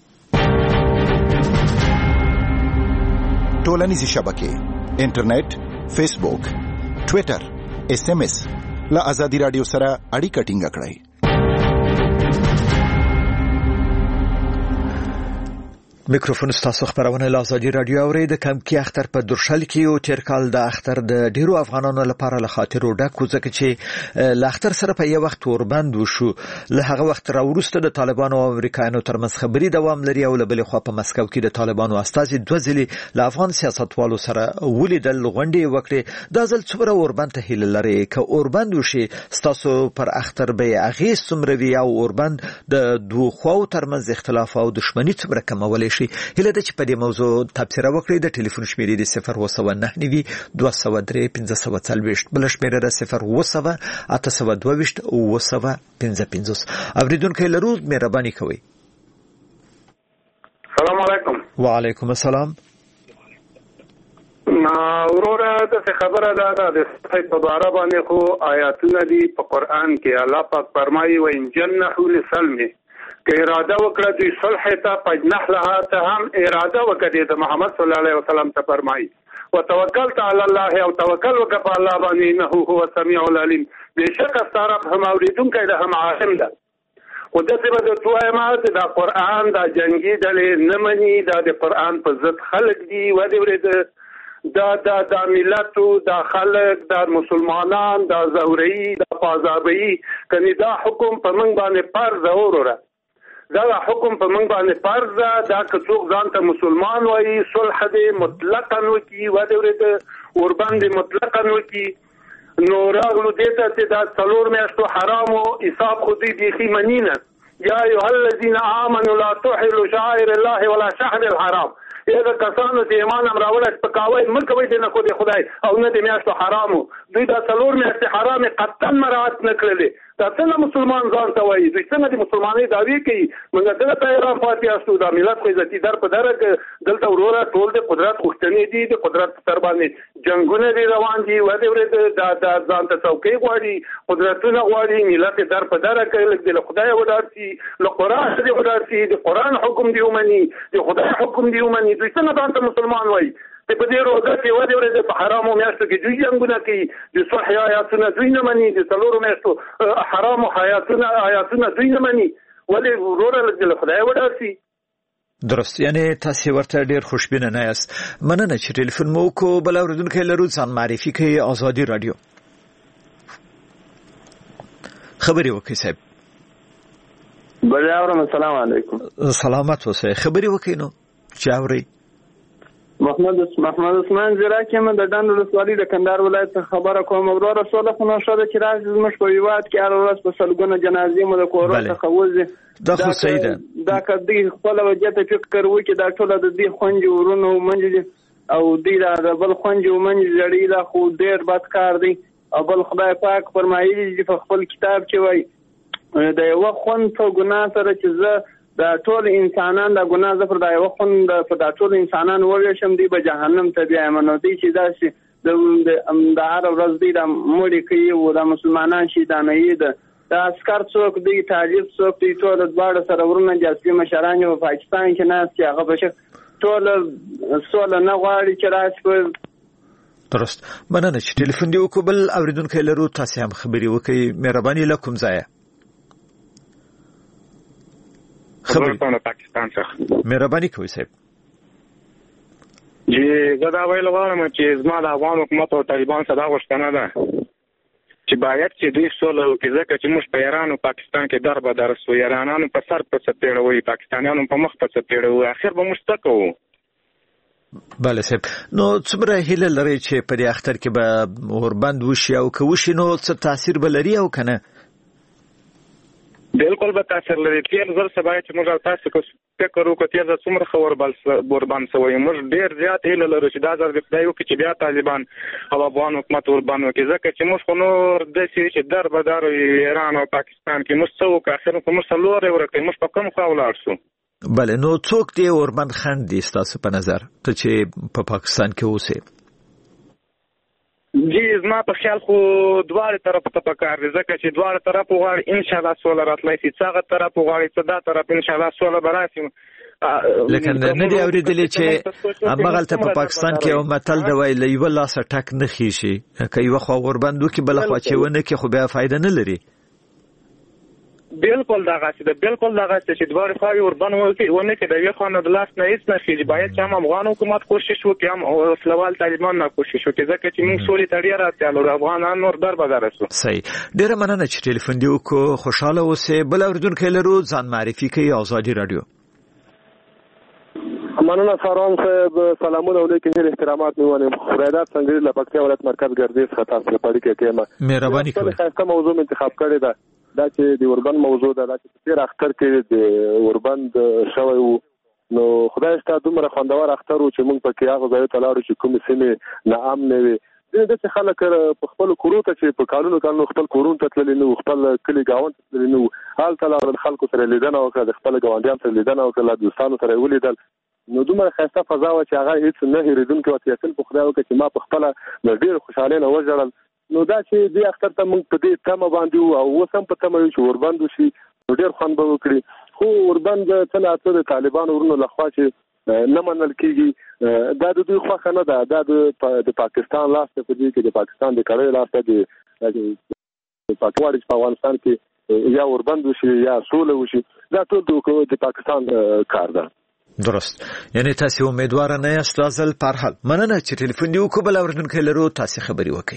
ټولنیزې شبکې، انټرنیټ، فیسبوک، ټویټر، ایس ایم ایس له ازادي راډیو سره اړیکه ټینګه کړئ. میکروفون ستاسو خبرونه له ازادي رادیو اورید کم کی اختر په درشل کې او تیر کال د اختر د ډیرو افغانانو لپاره له خاطر ډک ځکه چې له اختر سره په یو وخت وربند وشو. له هغه وخت راورسته د طالبانو او امریکایانو ترمنځ خبري دوام لري او له بل خوا په مسکو کې د طالبانو استازي دوه ځلې له افغان سیاستوالو سره ولیدل غونډې وکړي. دا ځل څومره وربند ته هیله لري ک اوربند وشي ستاسو پر اختر به اغه سمروي او اوربند د دوه خواو ترمنځ اختلاف او دښمنی څومره کمولای شي. هله د چې په دې موضوع تبصره وکړي د ټلیفون شمیرې د صفر اوه سوه نهه نوي دوه سوه درې پنځه سوه څلوېښت بل شمیره د صفر اوه سوه اته سوه دوه ویشت اوه سوه پنځه پنځوس. اوریدونکو لرو مهرباني کوئ. سلام علیکم. وعلیکم السلام. وروره د خبره ده د صحیح په باره باندې خو آیاتونه دي په قران کې الله پاک فرمایي و ان جنحوا للسلم که اراده وکړه چې صلح ته پجنح لها ته هم اراده وکړي د محمد صلی الله علیه وسلم ته فرمایي وتوکلت علی الله او توکل وکړه په الله باندې انه هو السمیع العلیم. بشک ستاره هم اوریدونکی ده هم عالم ده. او د څه به توای ما ته د قران د جنگي ډلې نه مني د قران په ضد خلق دي و دې ورته دا دا د ملتو د خلق د مسلمانان د زوري د پازابي کني دا حکم په من باندې فرض اوره دا حکم په من باندې فرض دا که څوک ځان ته مسلمان وایي صلح دې مطلقاً وکي و دې ورته ور باندې مطلقاً وکي نو راغلو دې ته چې دا څلور میاشتو حرام او حساب خو دې بيخي منینه یا ایها الذين امنوا لا تحلوا شعائر الله ولا شهر الحرام. یذ کسانو چې ایمان امراولت پکاوي مکوي دې نه خو دې خدای او نه دې میاشتو حرامو دوی دا څلور میاشتې حرام قطعا مراعات نکړلې. دا څنګه مسلمان ځان ته وایي دوی څنګه د مسلمانۍ دعوی کوي موږ څنګه پیغام پاتې استو دا ملت خو عزتي در په درک دلته وروره ټول د قدرت غوښتنې دي د قدرت تر باندې جنگونه دي روان دي و دې ورته دا دا ځان ته څوکۍ غواړي قدرتونه غواړي ملت در په درک لګ د خدای ودارسي له قران دې ودارسي د قران حکم دی ومني د خدای حکم دی ومني دوی څنګه ځان ته مسلمان وایي ته په دې روزه کې و دې ورته په حرامو میاشتو کې دوی جنگونه کوي د صلح آیاتونه دوی نه مني د څلورو میاشتو حرامو آیاتونه آیاتونه دوی نه مني ولې وروره له خدای ودارسي. درست یعنی تاسو ورته ډیر خوشبینه نه یاست. مننه چې ټلیفون مو کو بل اوریدونکو لرو ځان معرفي کوي ازادي رادیو خبري وکي صاحب. بل اورم السلام علیکم. سلامت اوسه خبري وکي نو چاوري. محمد محمد عثمان زراکی من د ډنډ ولسوالۍ د کندهار ولایت خبره کوم. وروره سوله خو نو شوه چې راځي زموږ په ویواد کې هر ورځ په سلګونه جنازې مو د کورونو څخه وځي. دا خو صحیح ده. دا کدی خپل وجه ته فکر وکړي دا ټول د دې خونج ورونو منځ او دې د بل خونج منځ جړی لا خو ډیر بد کار دی. او بل خدای پاک فرمایي چې په خپل کتاب کې وایي د یو خون په ګناه سره چې زه دا ټول انسانان دا ګناه زفر دا یو خون په دا ټول انسانان وریشم دی به جهنم ته بیا منو دی چې دا شي د د هر ورځ دی د مړي کوي او د مسلمانان شي دا نه یې د عسكر څوک دی طالب څوک دی ټول دواړه سره ورونه د اصلي مشران په پاکستان کې نه چې هغه بشه ټول سوال نه غواړي چې راشي. درست مننه چې ټلیفون دی وکړ. بل اوریدونکو لرو تاسو هم خبري وکړئ مهرباني لکم ځای خبر په پاکستان څخه مهرباني کوئ صاحب. جی زه دا ویل غواړم چې زما د افغان حکومت او طالبان سره غوښتنه ده چې باید چې دوی سوله وکړي ځکه چې موږ په ایران او پاکستان کې در به در سو ایرانانو په سر په څپېړه وي پاکستانیانو په مخ په څپېړه وي اخر به موږ څه کوو. بله صاحب نو څومره هیله لري چې په دې اختر کې به اوربند وشي او که وشي نو څه تاثیر به لري او که نه؟ بالکل به تاثیر لري. تیر ځل څه باید چې موږ تاسو کو فکر وکړو تیر ځل څومره خبر وربند شوی موږ ډیر زیات هیله لرو چې دا ځل د خدای وکړي چې بیا طالبان او افغان حکومت وربند وکړي ځکه چې موږ خو نور داسې چې در به در ایران او پاکستان کې موږ څه وکړو اخر خو موږ څلورې ورکړي موږ په کوم خوا ولاړ شو. بله نو څوک دی اوربند خنډ دی ستاسو په نظر ته چې په پاکستان کې اوسئ؟ جی زما په خیال خو دواړه طرف ته پکار دي ځکه چې دواړه طرف غواړي ان شاء الله سوله راتلای شي څنګه طرف غواړي چې دا طرف ان شاء الله سوله براسي. لیکن نه دی اوریدلې چې امغلته په پاکستان کې یو متل دی وایي یو لاس ټک نه خيشي که یو خو اوربند وکي بل خو چې ونه کې خو بیا فائدہ نه لري. بالکل دغه څه بالکل دغه څه چې دوه خواوې اوربند وکړي ونه کې د یوې خوا نه د لاس نه هیڅ نه خېږي. باید چې هم افغان حکومت کوشش وکړي هم وسلوال طالبان نه کوشش وکړي ځکه چې موږ سولې ته ډېره اړتیا لرو. افغانان نور در به در شو. صحیح. ډېره مننه چې ټلیفون دی وکړو. خوشاله اوسئ. بل اورېدونکی لرو ځان معرفي کوي. آزادي رادیو. مننه ساروان صاحب. سلامونه علیکم. ډېر احترامات مې ونیم. خدایداد څنګه د پکتیا ولایت مرکز ګردیز خطا سره پړی کې کېما. مهرباني کوئ. خاصه موضوع انتخاب کړی دا دا چې د اوربند موضوع ده. دا چې تیر اختر کې د اوربند شوی وو نو خدای ستاسو دومره خوندور اختر وو چې موږ پکې هغه ځای ته لاړو چې کوم سیمه نام نه وي. د دې خلک په خپل کورو ته چې په کارونو کارونو خپل کورونو ته تللی نو خپل کلی گاوند تللی نو حال تعالی خلکو سره لیدنه وکړه. د خپل ګاونډیانو سره لیدنه وکړه. د دوستانو سره ولیدل. نو دومره خاصه فضا و چې هغه هیڅ نه هېریدونکې وه. یقین په خدای وکړه چې ما په خپله د ډېرې خوشحالۍ نه وژړل. نو دا چې دې اختر ته موږ په دې تمه باندې وو او اوس هم په تمه یو چې اوربند وشي نو ډېر خوند به وکړي. خو اوربند څه نه څه د طالبانو ورونو لخوا چې نه منل کېږي دا د دوی خوښه نه ده. دا د پاکستان لاس ته په دې کې د پاکستان د کړۍ لاس ته د پاکواړي چې په افغانستان کې یا اوربند وشي یا سوله وشي دا ټول د پاکستان کار ده. درست. یعنی تاسو امیدوار نه یاست لازل پر حال. مننه چې ټلیفون دی وکړو. بل اورېدونکی لرو. تاسو خبري وکړئ.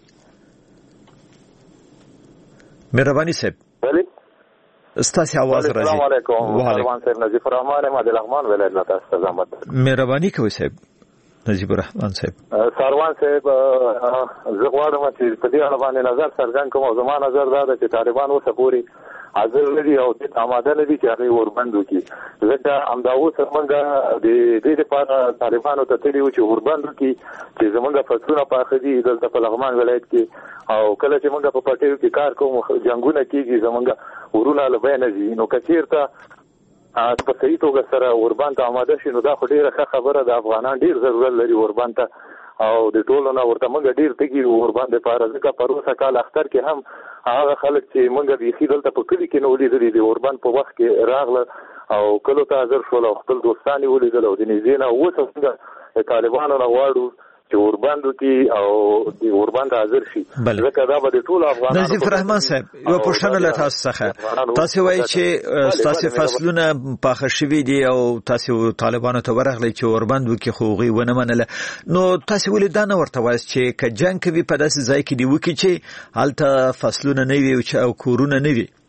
مهرباني صاحب. بله. ستاسو आवाज راځي. السلام علیکم. سلمان صاحب نظیف الرحمن ما د لغمان ولایت نه تاسو زحمت. مهرباني کوئ صاحب. نظیف الرحمن صاحب. سروان صاحب زه غواړم چې په دې اړه باندې نظر څرګند کوم. او زما نظر دا ده چې طالبان اوسه پورې حاضر ندي او د آماده ندي چې هغه اوربند وکړي. ځکه همدا اوس موږ د دې لپاره طالبانو ته تللی وو چې اوربند وکړي چې زموږ فصلونه پاخه دي دلته په لغمان ولایت کې. او کله چې موږ په پټیو کې کار کوو جنګونه کېږي زموږ ورونه له بیه نه ځي. نو که چېرته په صحیح توګه سره اوربند ته آماده شي نو دا خو ډېره ښه خبره ده. افغانان ډېر ضرورت لري اوربند ته او د ټولو نه ورته موږ ډېر تږي یو اوربند دپاره. ځکه پروسه کال اختر کې هم هغه خلک چې موږ بیخي دلته په کلي کې نه ولیدلي د اوربند په وخت کې راغله او کلو ته حاضر شول او خپل دوستان یې ولیدل او د نږدې نه اوس موږ د طالبانو نه غواړو چې اوربند وکړي او د اوربند حاضر شي. ځکه دا به د ټولو افغانانو. نظیف الرحمن صاحب یو پوښتنه له تاسو څخه. تاسو وایئ چې تاسو فصلونه پاخه شوي دي او تاسو طالبانو ته ورغلئ چې اوربند وکړي خو هغوی ونه منله. نو تاسو ولې دا نه ورته وایاست چې که جنګ کوي په داسې ځای کې دې وکړي چې هلته فصلونه نه وي او کورونه نه وي؟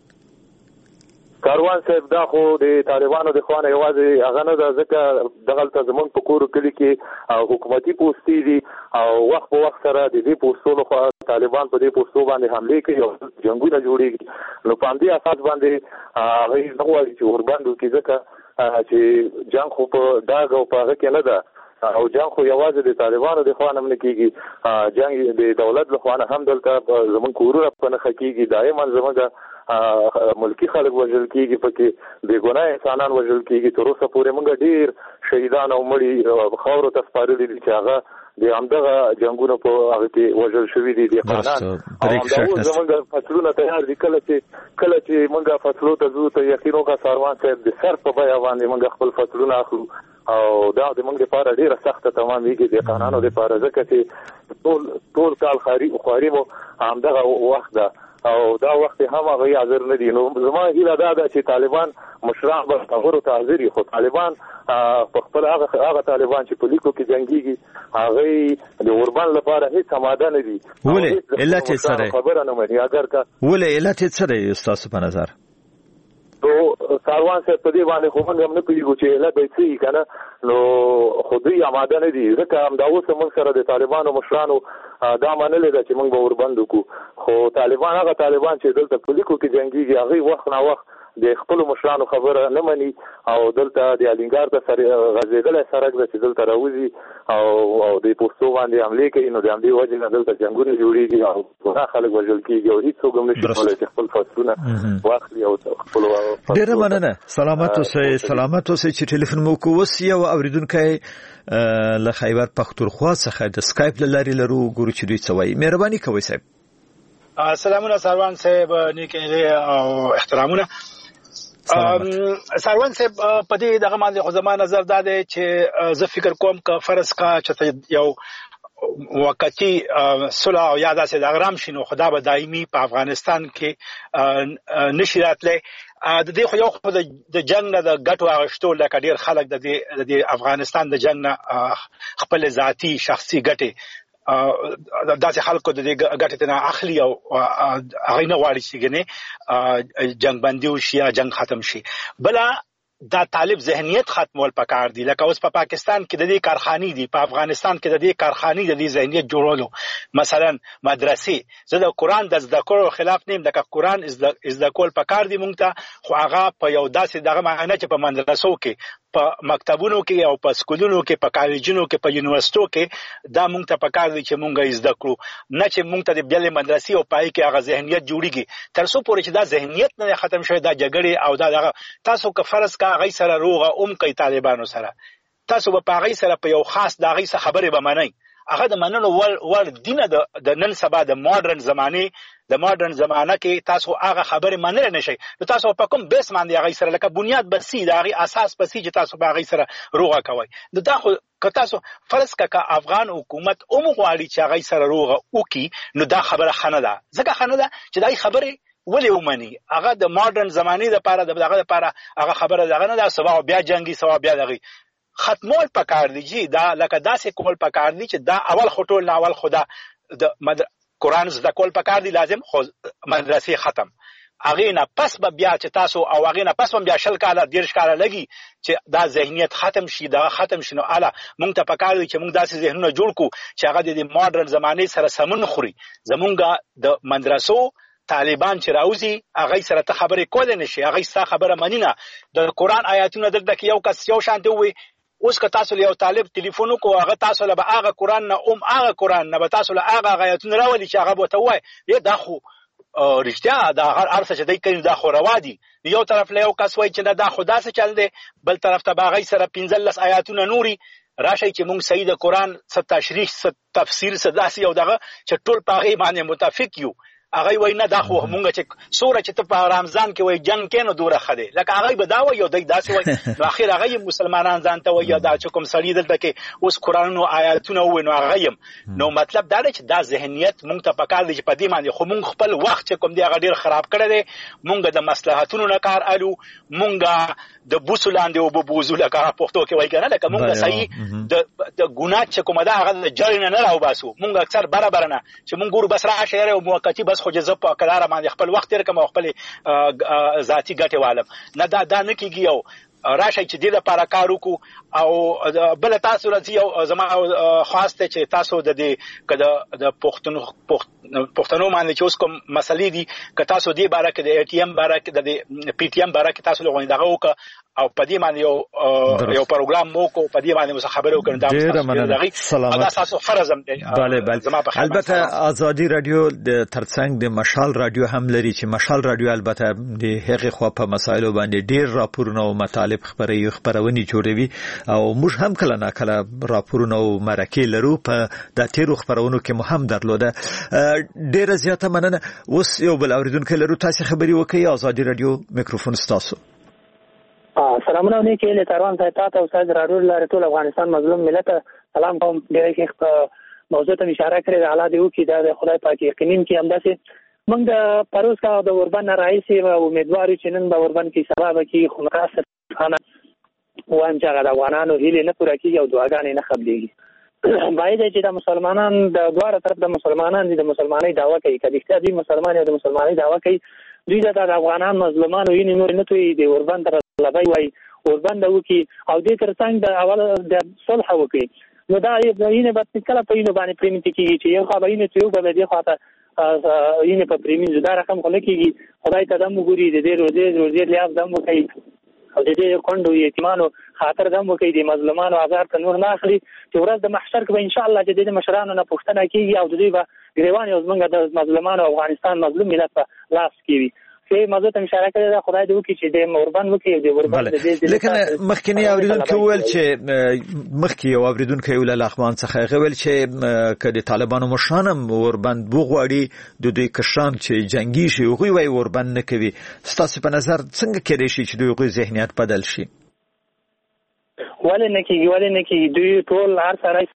کاروان صاحب دا خو د طالبانو د خوانه یوازې هغه نه ده. ځکه دغلته زمونږ په کورو کلي کې حکومتي پوستې دي او وخت په وخت سره د دې پوستو لخوا طالبان په دې پوستو باندې حملې کوي او جنګونه جوړېږي. نو په همدې اساس باندې هغوی نه غواړي چې اوربند وکړي ځکه چې جنګ خو په ډاګ او په هغه کې نه ده او جنګ خو یوازې د طالبانو د خوا نه نه کېږي. جنګ د دولت له خوا نه هم دلته زمونږ کورونه په نښه کېږي. دایما زمونږ ملکی خلک وژل کېږي پکې بې ګناه انسانان وژل کېږي. تر اوسه پورې موږ ډېر شهیدان او مړي خاورو ته سپارلي دي چې هغه د همدغه جنګونو په هغه کې وژل شوي دي دهقانان. او همدا اوس زموږ فصلونه تیار دي. کله چې کله چې موږ فصلو ته ځو ته یقین وکړه ساروان صاحب د سر په بیه باندې موږ خپل فصلونه اخلو او دا د موږ لپاره ډېره سخته تمامېږي دهقانانو لپاره. ځکه چې ټول ټول کال خواري مو همدغه وخت ده او دا وخت هم هغوی حاضر نه دي. نو زما هیله دا ده چې طالبان مشران به هغو ته حاضر وي. خو طالبان په خپل هغه طالبان چې په لیکو کې جنګېږي هغوی د اوربند لپاره هېڅ آماده نه دي. ولې علت یې څه دی؟ خبره نه مني. اگر که ولې علت یې څه دی ستاسو په نظر؟ نو ساروان صاحب په دې باندې خو موږ هم نه پوهېږو چې علت به یې څه وي که نه. نو خو دوی آماده نه دي. ځکه همدا اوس موږ سره د طالبانو مشرانو دا منلې ده چې موږ به اوربند وکړو. خو طالبان هغه طالبان چې دلته په لیکو کې جنګېږي هغوی وخت نا وخت د خپلو مشرانو خبره نه مني او دلته د الینګار ته غځېدلی سړک ده چې دلته راوځي او او د پوستو باندې حملې کوي. نو د همدې وجې نه دلته جنګونه جوړېږي او ګناه خلک وژل کېږي او هېڅوک هم نشي کولی چې خپل فصلونه واخلي او خپلو. ډېره مننه. سلامت اوسئ. سلامت اوسئ چې ټلیفون مو وکړو. اوس یو اورېدونکی له خیبر پښتونخوا څخه د سکایپ له لارې لرو. ګورو چې دوی څه وایي. مهرباني کوئ صاحب. سلامونه سروان صاحب. نیک او احترامونه. سروان صاحب په دې دغه باندې خو زما نظر دا دی چې زه فکر کوم که فرض کا چې یو وقتی صلح او یا داسې د اغرام شنو خدا به دایمي په افغانستان کې نشي راتلی. د دې خو یو خو د جنگ نه د ګټو اغشتو لکه ډیر خلک د دې د افغانستان د جنگ نه خپل ذاتی شخصي ګټې داسې خلکو د دې ګټې نه اخلي او هغه نه غواړي چې ګنې جنگ بندي وشي یا جنگ ختم شي. بلا دا طالب ذهنیت ختمول پکار دي. لکه اوس په پا پاکستان کې د دې کارخانې دي، په افغانستان کې د دې کارخانې د دې ذهنیت جوړولو مثلا مدرسې. زه د قرآن د زده کړو خلاف نیم، لکه قرآن زده کول پکار دي مونږ ته، خو هغه په یو داسې دغه معنی چې په مدرسو کې، په مکتبونو کې او په سکولونو کې، په کالجونو کې، په یونیورسيټو کې دا مونږ ته پکار دي چې مونږ یې زده کړو، نه چې مونږ ته د بل مدرسې او پای کې هغه ذهنیت جوړیږي. تر څو پورې چې دا ذهنیت نه ختم شوی، دا جګړې او دا دغه تاسو که فرض کا هغه سره روغه اوم کوي طالبانو سره، تاسو به هغه سره په یو خاص د هغه خبرې به منئ. هغه د منلو ول ول دینه د نن سبا د ماډرن زمانه د ماډرن زمانه کې تاسو هغه خبرې منل نشئ. نو تاسو په کوم بیس باندې هغه سره لکه بنیاد بسي د هغه اساس بسي چې تاسو به هغه سره روغه کوي. نو دا خو که تاسو فرض کا افغان حکومت اوم غواړي چې هغه سره روغه وکي، نو دا خبره خنه ده. ځکه خنه ده چې دا خبره ولې ومني. هغه د ماډرن زمانه لپاره دغه لپاره هغه خبره دغه نه ده، سبا بیا جنگي سبا بیا دغه ختمول پکار دی. جی دا لکه داسې کول پکار دی چې دا اول خټول نه اول خدا د مد... قرآن زده کول پکار دی لازم، خو مدرسې ختم. هغه نه پس به بیا چې تاسو او هغه نه پس به بیا شل کاله دیرش کاله لګي چې دا ذهنیت ختم شي، دا ختم شنو اعلی مونږ ته پکار دی چې مونږ داسې ذهنونه جوړ کو چې هغه د ماډرن زمانه سره سمون خوري. زمونږه د مدرسو طالبان چې راوځي هغه سره ته خبرې کول نه شي، هغه ستا خبره منی نه. د قرآن آیاتونه دغه کې یو کس یو شان دی وي، اوس که تاسو له یو طالب ټلیفون کو هغه تاسو له هغه قرآن نه اوم هغه قرآن نه به تاسو له هغه آیاتونه راولي چې هغه بوته وای دا خو رښتیا دا هر ارڅ چې دای کوي دا خو روا دي. یو طرف له یو کس وای چې دا خو داسې چل دی، بل طرف ته باغی سره پنځلس آیاتونه نوري راشي چې مونږ سید قرآن ست تشریح ست تفسیر ست داسې یو دغه چې ټول پاغي باندې متفق یو. هغه وای نه دا خو مونږ چې سوره چې ته په رمضان کې وای جنگ کینو دوره خده، لکه هغه به دا وای یو دای داسې وای. نو اخر هغه مسلمانان ځان ته وای دا چې کوم سړی دلته کې اوس قرآن او آیاتونه وای نو هغه نو مطلب دا دی چې دا ذهنیت مونږ ته پکار دی چې په دې باندې خو مونږ خپل وخت چې کوم دی هغه ډیر خراب کړی دی. مونږ د مصلحتونو نه کار الو، مونږ د بوسلاندې او بوزو لکه پښتو کې وای کنه، لکه مونږ صحیح د د ګناه چې کومه دا هغه جړ نه نه راو باسو. مونږ اکثر برابر نه چې مونږ ګورو بس را شهر او موقتی بس خو جزب په قرار باندې خپل وخت تیر کوم خپل ذاتی ګټه والم نه دا دا نه کیږي. او راشي چې دې لپاره کار وکړو او بل تاسو راځي او زما خاص ته چې تاسو د دې کده د پښتون پښتنو باندې چې اوس کوم مسلې دي که تاسو دې باره کې د ای ټي ایم باره کې د پی ټي ایم باره کې تاسو لغونی دغه وک او په دې باندې یو یو پروګرام مو کو په دې باندې خبرې وکړو دا دا تاسو فرض هم دی. البته ازادي رادیو د ترڅنګ د مشال رادیو هم لري چې مشال رادیو البته د هغه خو په مسایلو باندې ډیر راپورونه او مطالب خبري خبرونی جوړوي او موږ هم کله نه کله راپورونه او مرکې لرو په د تیرو خبرونو کې مهم درلوده. ډیر زیاته مننه. اوس یو بل اوریدونکو لرو، تاسو خبري وکړئ. ازادي رادیو میکروفون ستاسو. سلامونه علیکم له تاروان ته تاسو او استاد راډیو لاره ټول افغانستان مظلوم ملت سلام کوم. ډیره کې په موضوع ته اشاره کړې ده حالات یو کې د خدای پاک یقینین کې همداسې موږ د پروس کا د اوربن رئیس او امیدوار چې نن د اوربن کې سبب کې خلاصه خانه وایم چې د افغانانو هیله نه پوره کیږي او دعاګانې نه قبلېږي. باید چې د مسلمانان د دواره طرف د مسلمانان د مسلمانۍ دعوا کوي، کله چې مسلمان او د مسلمانۍ دعوا کوي دوی د افغانان مظلومانو یې نور نه توي د اوربن تر لبای وای اوربن د وکی او د ترڅنګ د اول د صلح وکي. نو دا یې به کله په اینو باندې پریمټ کیږي چې یو خبرینه چې یو به د خاطر اینه په پریمټ زدا رقم خلک کیږي. خدای ته دمو ګوري د دې روزي روزي لیاف دمو کوي او د دې کندو یتیمانو خاطر دمو کوي د مظلومانو آزار ته نور نه اخلي چې ورځ د محشر کې ان شاء الله چې د مشرانو نه پوښتنه کیږي او د دې به ګریوان یو زمونږ د مظلومانو افغانستان مظلوم ملت په لاس کیږي. چې موضوع ته اشاره کړې ده خدای دې وکړي چې د اوربن وکړي د اوربن د دې لیکن مخکینی اوریدونکو ویل چې مخکې یو اوریدونکو یو له اخوان څخه غوښتل چې کله طالبانو مشانم اوربن بوغواړي د دوی کشان چې جنگي شي او وی اوربن نه کوي. ستاسو په نظر څنګه کېدای شي چې دوی ذهنیت بدل شي؟ ولې نه کیږي ولې نه کیږي دوی ټول هر سره